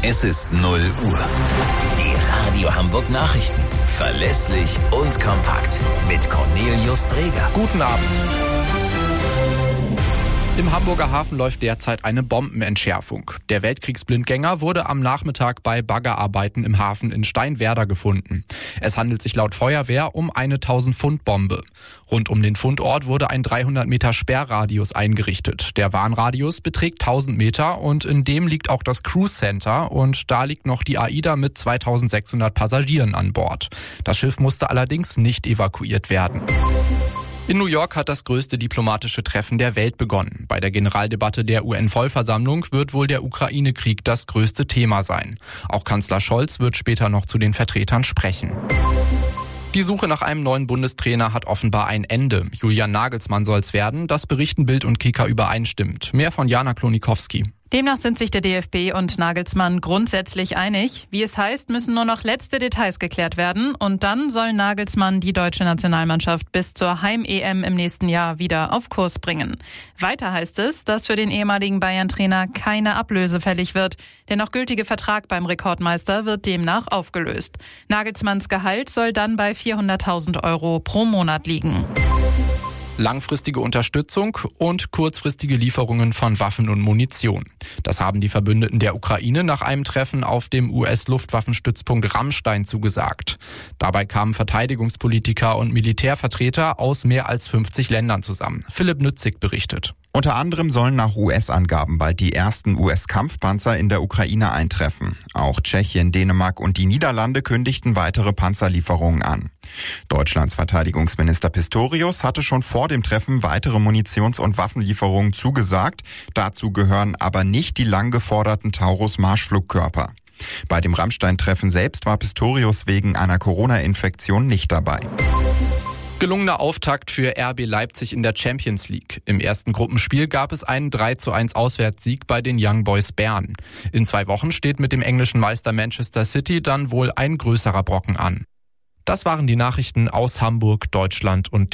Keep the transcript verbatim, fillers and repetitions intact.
Es ist null Uhr. Die Radio Hamburg Nachrichten. Verlässlich und kompakt. Mit Cornelius Dreger. Guten Abend. Im Hamburger Hafen läuft derzeit eine Bombenentschärfung. Der Weltkriegsblindgänger wurde am Nachmittag bei Baggerarbeiten im Hafen in Steinwerder gefunden. Es handelt sich laut Feuerwehr um eine tausend-Pfund-Bombe. Rund um den Fundort wurde ein dreihundert Meter Sperrradius eingerichtet. Der Warnradius beträgt tausend Meter und in dem liegt auch das Cruise Center und da liegt noch die AIDA mit zweitausendsechshundert Passagieren an Bord. Das Schiff musste allerdings nicht evakuiert werden. In New York hat das größte diplomatische Treffen der Welt begonnen. Bei der Generaldebatte der U N-Vollversammlung wird wohl der Ukraine-Krieg das größte Thema sein. Auch Kanzler Scholz wird später noch zu den Vertretern sprechen. Die Suche nach einem neuen Bundestrainer hat offenbar ein Ende. Julian Nagelsmann soll's werden, das berichten Bild und Kicker übereinstimmt. Mehr von Jana Klonikowski. Demnach sind sich der D F B und Nagelsmann grundsätzlich einig. Wie es heißt, müssen nur noch letzte Details geklärt werden. Und dann soll Nagelsmann die deutsche Nationalmannschaft bis zur Heim-E M im nächsten Jahr wieder auf Kurs bringen. Weiter heißt es, dass für den ehemaligen Bayern-Trainer keine Ablöse fällig wird. Der noch gültige Vertrag beim Rekordmeister wird demnach aufgelöst. Nagelsmanns Gehalt soll dann bei vierhunderttausend Euro pro Monat liegen. Langfristige Unterstützung und kurzfristige Lieferungen von Waffen und Munition. Das haben die Verbündeten der Ukraine nach einem Treffen auf dem U S-Luftwaffenstützpunkt Ramstein zugesagt. Dabei kamen Verteidigungspolitiker und Militärvertreter aus mehr als fünfzig Ländern zusammen. Philipp Nützig berichtet. Unter anderem sollen nach U S-Angaben bald die ersten U S-Kampfpanzer in der Ukraine eintreffen. Auch Tschechien, Dänemark und die Niederlande kündigten weitere Panzerlieferungen an. Deutschlands Verteidigungsminister Pistorius hatte schon vor dem Treffen weitere Munitions- und Waffenlieferungen zugesagt. Dazu gehören aber nicht die lang geforderten Taurus-Marschflugkörper. Bei dem Ramstein-Treffen selbst war Pistorius wegen einer Corona-Infektion nicht dabei. Gelungener Auftakt für R B Leipzig in der Champions League. Im ersten Gruppenspiel gab es einen drei zu eins Auswärtssieg bei den Young Boys Bern. In zwei Wochen steht mit dem englischen Meister Manchester City dann wohl ein größerer Brocken an. Das waren die Nachrichten aus Hamburg, Deutschland und